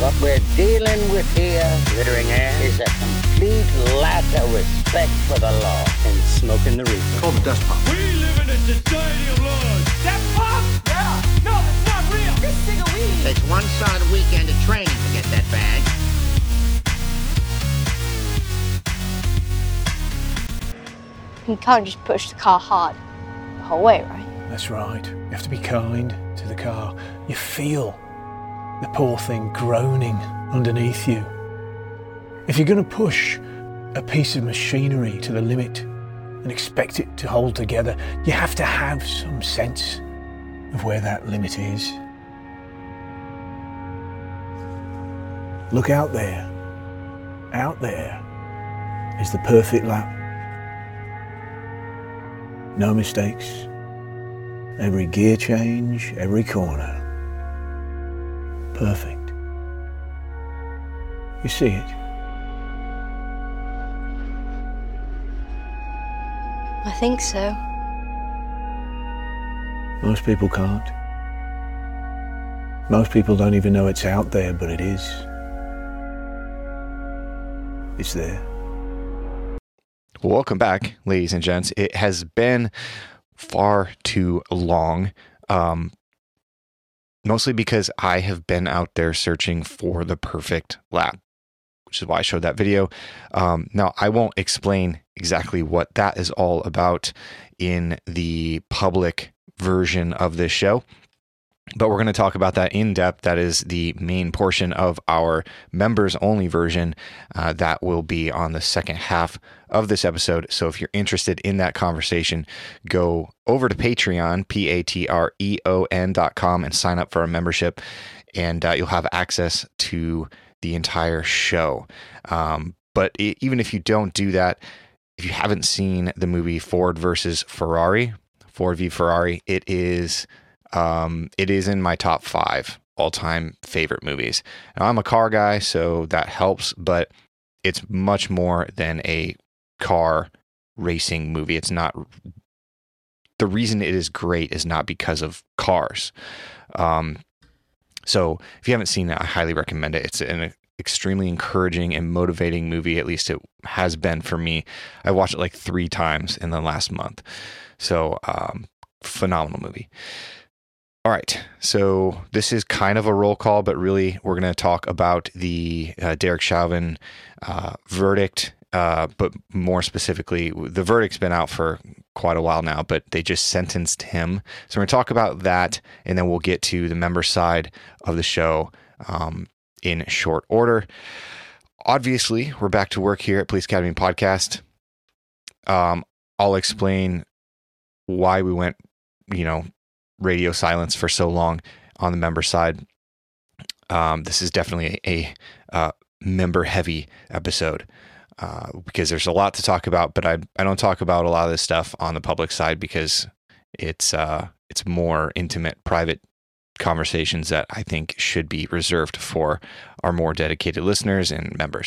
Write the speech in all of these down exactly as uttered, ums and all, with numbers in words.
What we're dealing with here, Glittering Air, is a complete lack of respect for the law. And smoking the reefer. Call the dust pump. We live in a society of laws. That pump? Yeah. No, that's not real. This cig of weed. Takes one solid weekend of training to get that bag. You can't just push the car hard the whole way, right? That's right. You have to be kind to the car. You feel the poor thing groaning underneath you. If you're going to push a piece of machinery to the limit and expect it to hold together, you have to have some sense of where that limit is. Look out there. Out there is the perfect lap. No mistakes. Every gear change, every corner. Perfect. You see it? I think so. Most people can't. Most people don't even know it's out there, but it is. It's there. Welcome back, ladies and gents. It has been far too long, um, mostly because I have been out there searching for the perfect lap, which is why I showed that video. Um, now, I won't explain exactly what that is all about in the public version of this show, but we're going to talk about that in depth. That is the main portion of our members only version. Uh, that will be on the second half of this episode. So if you're interested in that conversation, go over to Patreon, P A T R E O N dot com, and sign up for a membership, and uh, you'll have access to the entire show. Um, but it, even if you don't do that, if you haven't seen the movie Ford versus Ferrari, Ford v Ferrari, it is um, it is in my top five all-time favorite movies. Now, I'm a car guy, so that helps, but it's much more than a car racing movie. It's not, the reason it is great is not because of cars. Um, so if you haven't seen it, I highly recommend it. It's an extremely encouraging and motivating movie. At least it has been for me. I watched it like three times in the last month. So, um, phenomenal movie. All right, so this is kind of a roll call, but really we're going to talk about the uh, Derek Chauvin uh, verdict, uh, but more specifically, the verdict's been out for quite a while now, but they just sentenced him. So we're going to talk about that, and then we'll get to the member side of the show um, in short order. Obviously, we're back to work here at Police Academy Podcast. Um, I'll explain why we went, you know, radio silence for so long on the member side. Um, this is definitely a, a uh, member heavy episode uh, because there's a lot to talk about, but I I don't talk about a lot of this stuff on the public side because it's uh, it's more intimate, private conversations that I think should be reserved for our more dedicated listeners and members.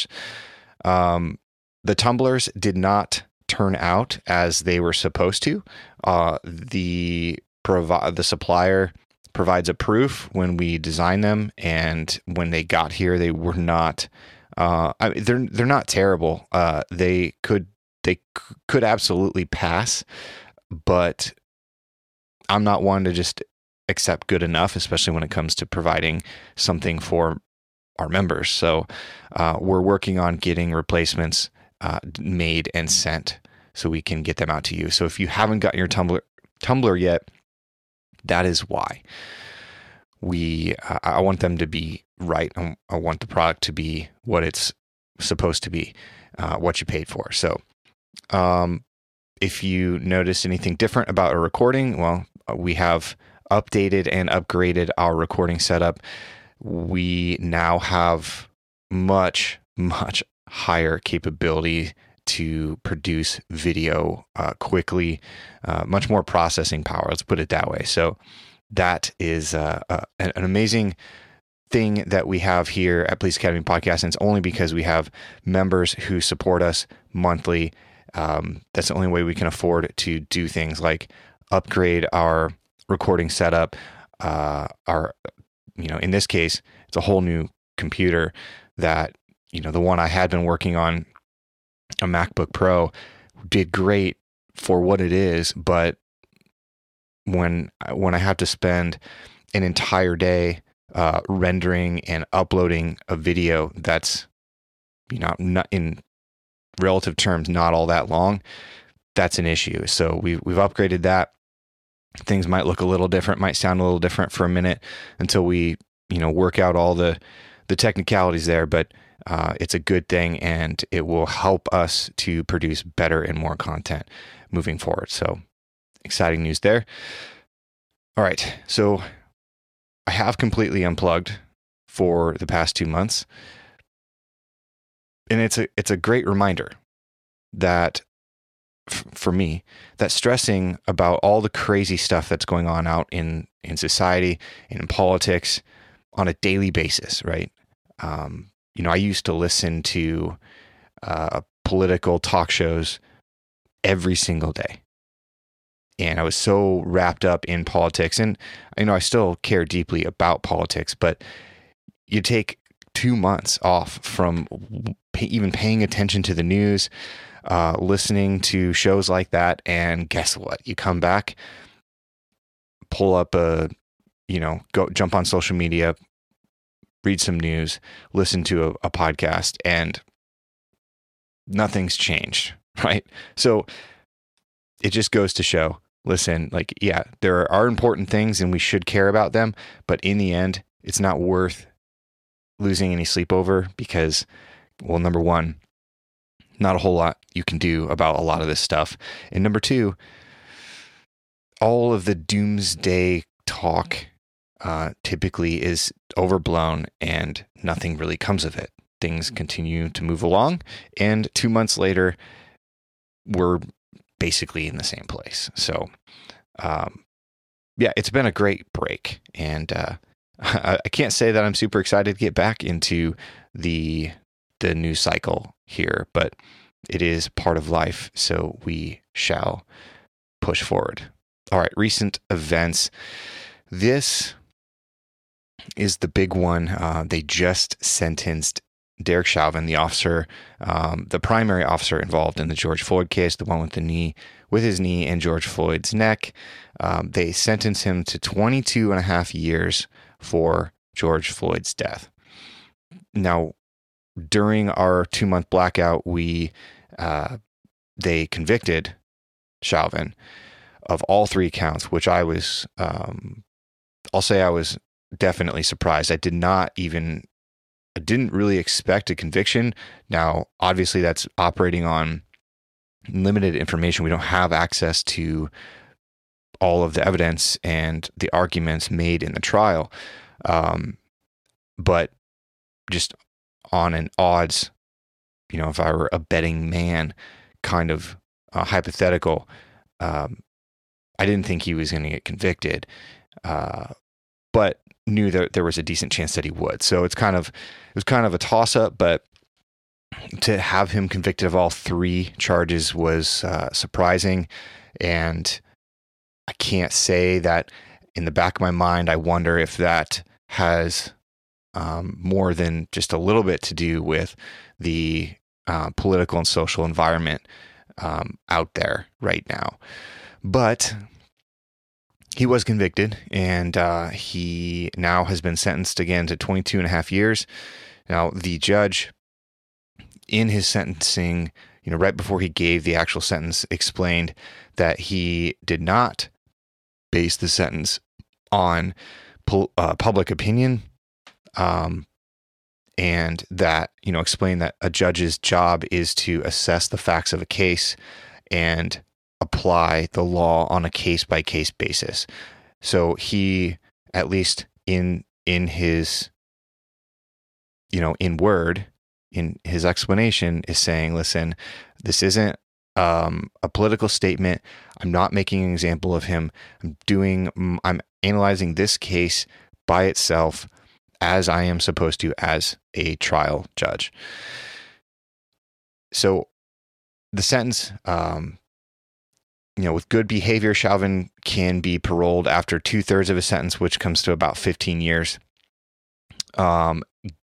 Um, the tumblers did not turn out as they were supposed to. Uh, the Provi- the supplier provides a proof when we design them, and when they got here, they were not. Uh, I mean, they're they're not terrible. Uh, they could they c- could absolutely pass, but I'm not one to just accept good enough, especially when it comes to providing something for our members. So uh, we're working on getting replacements uh, made and sent so we can get them out to you. So if you haven't got your tumbler tumbler yet, that is why. We, uh, I want them to be right. I want the product to be what it's supposed to be, uh, what you paid for. So, um, if you notice anything different about a recording, well, we have updated and upgraded our recording setup. We now have much, much higher capability to produce video uh, quickly, uh, much more processing power. Let's put it that way. So that is uh, uh, an amazing thing that we have here at Police Academy Podcast, and it's only because we have members who support us monthly. Um, that's the only way we can afford to do things like upgrade our recording setup. Uh, our, you know, in this case, it's a whole new computer that, you know, the one I had been working on, a MacBook Pro, did great for what it is, but when when I have to spend an entire day uh, rendering and uploading a video that's, you know, not in relative terms, not all that long, that's an issue. So we've we've upgraded that. Things might look a little different, might sound a little different for a minute until we, you know, work out all the the technicalities there. But uh, it's a good thing, and it will help us to produce better and more content moving forward. So exciting news there. All right, so I have completely unplugged for the past two months, and it's a it's a great reminder that f- for me that stressing about all the crazy stuff that's going on out in in society and in politics on a daily basis, right? Um, you know, I used to listen to uh, political talk shows every single day. And I was so wrapped up in politics, and you know, I still care deeply about politics, but you take two months off from pay, even paying attention to the news, uh, listening to shows like that, and guess what? You come back, pull up a, you know, go jump on social media, read some news, listen to a, a podcast, and nothing's changed, right? So it just goes to show, listen, like, yeah, there are important things and we should care about them, but in the end, it's not worth losing any sleep over because, well, number one, not a whole lot you can do about a lot of this stuff. And number two, all of the doomsday talk uh, typically is overblown and nothing really comes of it. Things continue to move along, and two months later, we're basically in the same place. So, um, yeah, it's been a great break, and uh, I, I can't say that I'm super excited to get back into the the news cycle here, but it is part of life, so we shall push forward. All right, recent events. This is the big one. Uh, they just sentenced Derek Chauvin, the officer, um, the primary officer involved in the George Floyd case, the one with the knee, with his knee in George Floyd's neck. Um, they sentenced him to twenty-two and a half years for George Floyd's death. Now, during our two-month blackout, we uh, they convicted Chauvin of all three counts, which I was, um, I'll say I was definitely surprised. I did not even I didn't really expect a conviction. Now, obviously, that's operating on limited information. We don't have access to all of the evidence and the arguments made in the trial. Um, but just on an odds, you know, if I were a betting man kind of uh, hypothetical, um, I didn't think he was going to get convicted. Uh, but knew that there was a decent chance that he would. So it's kind of, it was kind of a toss up, but to have him convicted of all three charges was uh, surprising. And I can't say that in the back of my mind, I wonder if that has um, more than just a little bit to do with the uh, political and social environment um, out there right now. But he was convicted, and uh, he now has been sentenced again to twenty-two and a half years. Now, the judge in his sentencing, you know, right before he gave the actual sentence, explained that he did not base the sentence on pu- uh, public opinion, um, and that, you know, explained that a judge's job is to assess the facts of a case and apply the law on a case-by-case basis. So he, at least in in his, you know, in word, in his explanation, is saying, listen, this isn't um, a political statement. I'm not making an example of him. I'm doing, I'm analyzing this case by itself as I am supposed to as a trial judge. So the sentence, um, you know, with good behavior, Chauvin can be paroled after two thirds of a sentence, which comes to about fifteen years. Um,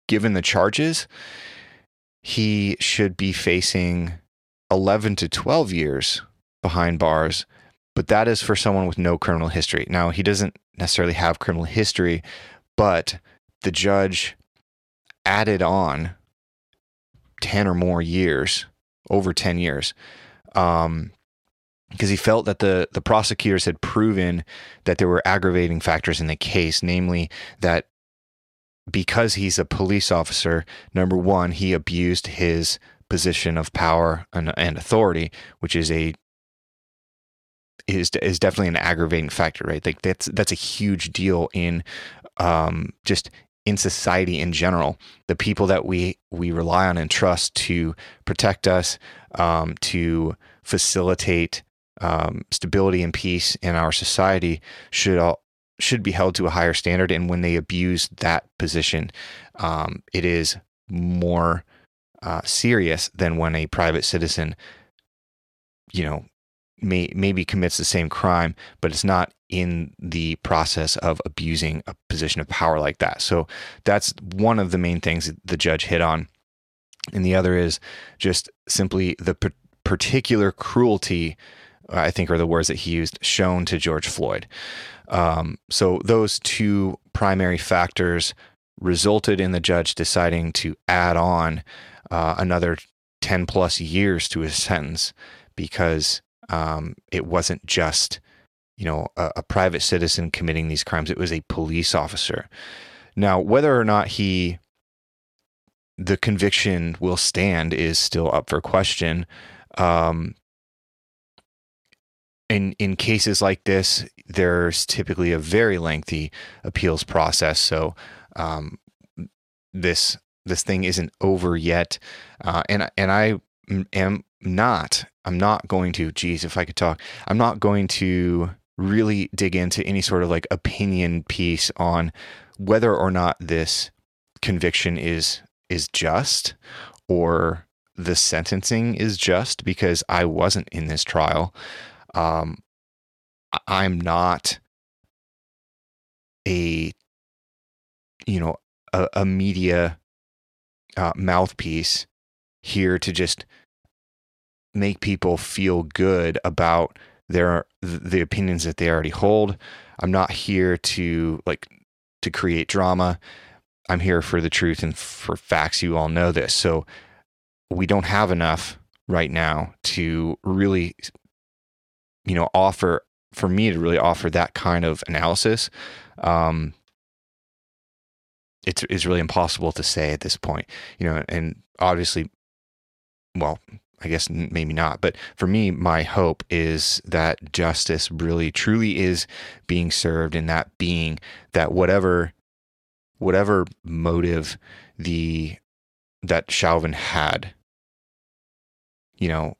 given the charges, he should be facing eleven to twelve years behind bars, but that is for someone with no criminal history. Now, he doesn't necessarily have criminal history, but the judge added on ten or more years, over ten years, um, because he felt that the, the prosecutors had proven that there were aggravating factors in the case, namely that because he's a police officer, number one, he abused his position of power and, and authority, which is a is is definitely an aggravating factor, right? Like that's that's a huge deal in um, just in society in general. The people that we we rely on and trust to protect us, um, to facilitate um, stability and peace in our society should all should be held to a higher standard. And when they abuse that position, um, it is more uh, serious than when a private citizen, you know, may maybe commits the same crime, but it's not in the process of abusing a position of power like that. So that's one of the main things that the judge hit on. And the other is just simply the p- particular cruelty, I think are the words that he used, shown to George Floyd. Um, so those two primary factors resulted in the judge deciding to add on uh, another ten plus years to his sentence, because um, it wasn't just, you know, a, a private citizen committing these crimes. It was a police officer. Now, whether or not he, the conviction will stand is still up for question. Um, In in cases like this, there's typically a very lengthy appeals process. So um, this this thing isn't over yet, uh, and and I am not. I'm not going to. Geez, if I could talk, I'm not going to really dig into any sort of like opinion piece on whether or not this conviction is is just or the sentencing is just, because I wasn't in this trial. Um, I'm not a, you know, a, a media uh, mouthpiece here to just make people feel good about their the opinions that they already hold. I'm not here to like to create drama. I'm here for the truth and for facts. You all know this. So we don't have enough right now to really, you know, offer, for me to really offer that kind of analysis. Um, it's, it's really impossible to say at this point, you know, and obviously, well, I guess maybe not, but for me, my hope is that justice really truly is being served, and that being that whatever, whatever motive the, that Chauvin had, you know,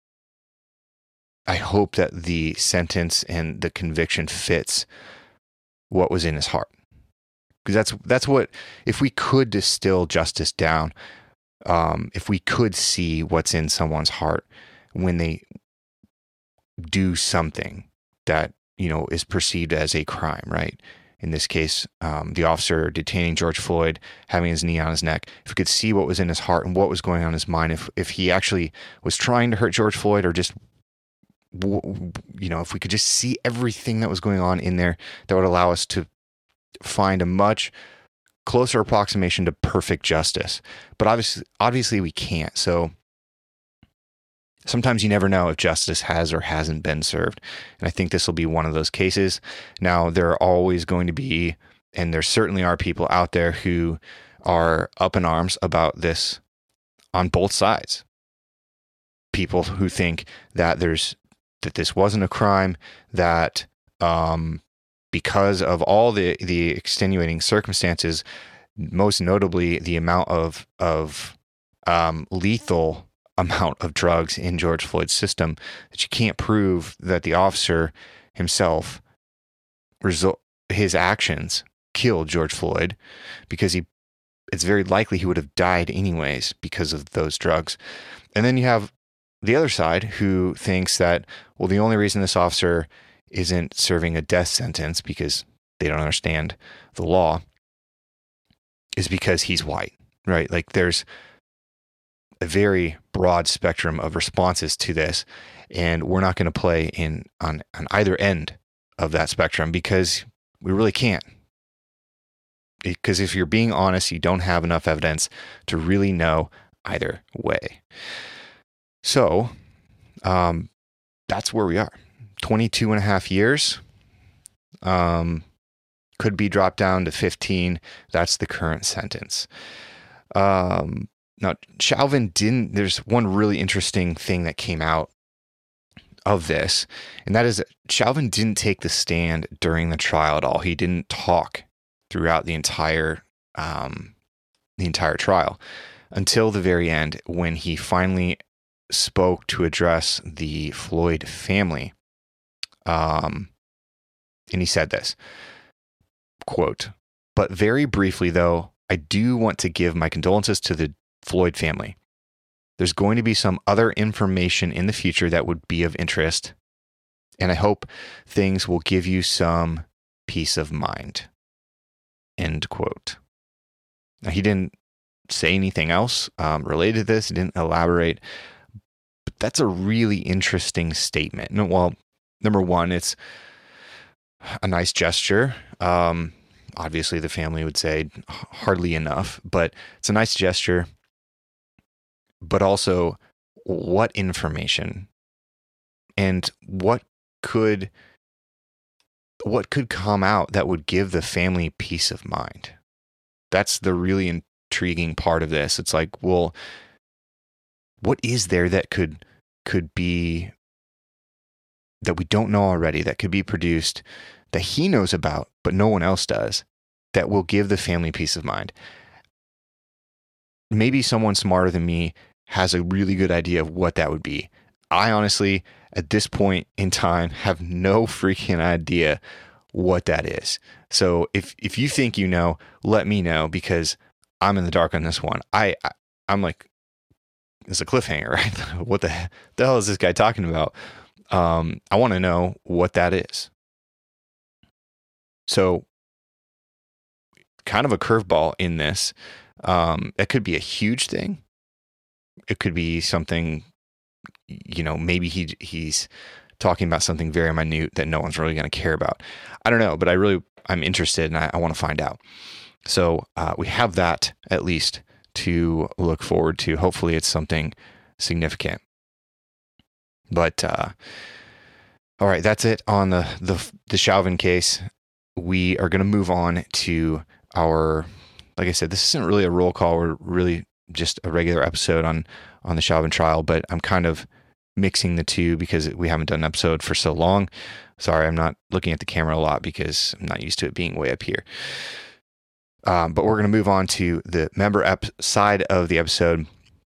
I hope that the sentence and the conviction fits what was in his heart. Because that's that's what, if we could distill justice down, um, if we could see what's in someone's heart when they do something that, you know, is perceived as a crime, right? In this case, um, the officer detaining George Floyd, having his knee on his neck. If we could see what was in his heart and what was going on in his mind, if if he actually was trying to hurt George Floyd, or just, you know, if we could just see everything that was going on in there, that would allow us to find a much closer approximation to perfect justice. But obviously, obviously we can't. So sometimes you never know if justice has or hasn't been served. And I think this will be one of those cases. Now, there are always going to be, and there certainly are people out there who are up in arms about this on both sides. People who think that there's that this wasn't a crime, that um, because of all the, the extenuating circumstances, most notably the amount of of um, lethal amount of drugs in George Floyd's system, that you can't prove that the officer himself, result his actions killed George Floyd, because he, it's very likely he would have died anyways because of those drugs. And then you have the other side who thinks that, well, the only reason this officer isn't serving a death sentence, because they don't understand the law, is because he's white, right? Like there's a very broad spectrum of responses to this, and we're not going to play in on, on either end of that spectrum because we really can't. Because if you're being honest, you don't have enough evidence to really know either way. So um, that's where we are. twenty-two and a half years. Um, could be dropped down to fifteen. That's the current sentence. Um, now, Chauvin didn't, there's one really interesting thing that came out of this, and that is that Chauvin didn't take the stand during the trial at all. He didn't talk throughout the entire um, the entire trial until the very end, when he finally spoke to address the Floyd family. Um, and he said this, quote, "But very briefly, though, I do want to give my condolences to the Floyd family. There's going to be some other information in the future that would be of interest, and I hope things will give you some peace of mind." End quote. Now, he didn't say anything else um, related to this. He didn't elaborate, but that's a really interesting statement. No, well, number one, it's a nice gesture. Um, obviously, the family would say hardly enough, but it's a nice gesture. But also, what information and what could what could come out that would give the family peace of mind? That's the really intriguing part of this. It's like, well, what is there that could could be that we don't know already, that could be produced, that he knows about but no one else does, that will give the family peace of mind? Maybe someone smarter than me has a really good idea of what that would be. I honestly, at this point in time, have no freaking idea what that is. So if if you think you know, let me know, because I'm in the dark on this one. I, I I'm like, it's a cliffhanger, right? What the, the hell is this guy talking about? Um, I want to know what that is. So, kind of a curveball in this. Um, it could be a huge thing. It could be something, you know, maybe he he's talking about something very minute that no one's really going to care about. I don't know, but I really, I'm interested, and I, I want to find out. So uh, we have that at least to look forward to. Hopefully it's something significant. But, uh, all right, that's it on the, the, the Chauvin case. We are going to move on to our, like I said, this isn't really a roll call. We're really just a regular episode on, on the Chauvin trial, but I'm kind of mixing the two because we haven't done an episode for so long. Sorry, I'm not looking at the camera a lot because I'm not used to it being way up here. Um, but we're going to move on to the member ep- side of the episode.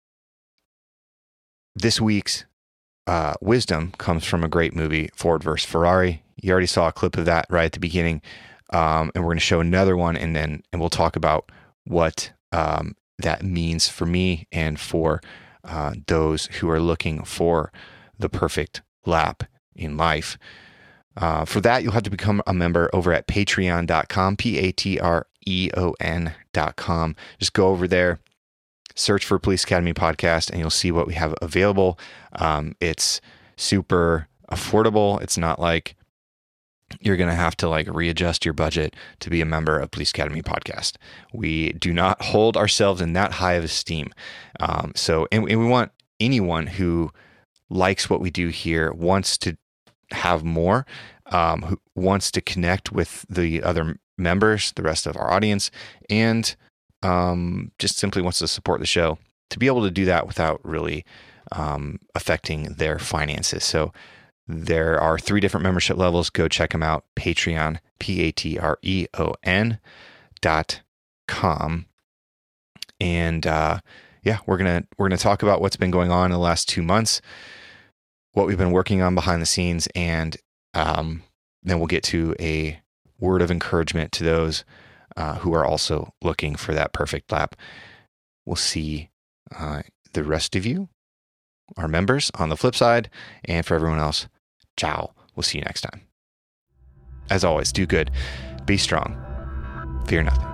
This week's uh, wisdom comes from a great movie, Ford versus Ferrari. You already saw a clip of that right at the beginning. Um, and we're going to show another one, and then and we'll talk about what um, that means for me and for uh, those who are looking for the perfect lap in life. Uh, for that, you'll have to become a member over at patreon dot com, P A T R E O N dot com. Just go over there, search for Police Academy Podcast, and you'll see what we have available. Um, it's super affordable. It's not like you're going to have to like readjust your budget to be a member of Police Academy Podcast. We do not hold ourselves in that high of esteem. Um, so, and, and we want anyone who likes what we do here, wants to have more, um, who wants to connect with the other members, the rest of our audience, and um, just simply wants to support the show, to be able to do that without really um, affecting their finances. So there are three different membership levels. Go check them out. Patreon, P A T R E O N dot com. And uh, yeah, we're gonna we're gonna talk about what's been going on in the last two months, what we've been working on behind the scenes, and um, then we'll get to a word of encouragement to those uh, who are also looking for that perfect lap. We'll see uh, the rest of you, our members, on the flip side, and for everyone else, ciao. We'll see you next time. As always, do good, be strong, fear nothing.